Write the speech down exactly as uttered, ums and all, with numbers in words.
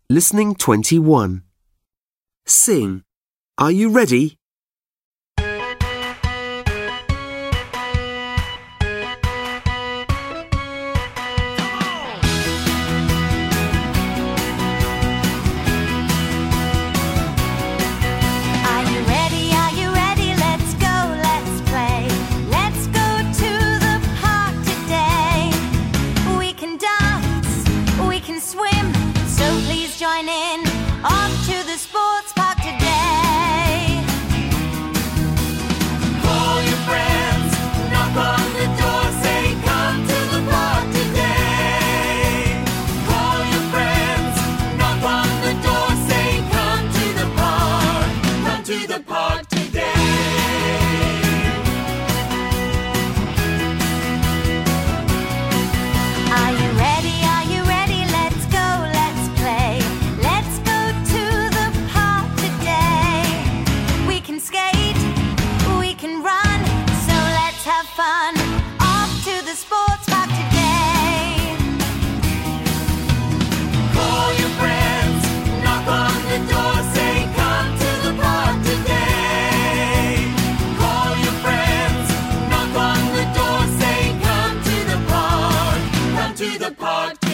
Listening twenty-one. Sing. Are you ready? Join in, off to the sports park today. Call your friends, knock on the door, say come to the park today. Call your friends, knock on the door, say come to the park, come to the park today. Are you ready? Are you ready? Let's go, let's play. Have fun, off to the sports park today. Call your friends, knock on the door, say come to the park today. Call your friends, knock on the door, say come to the park, come to the park today.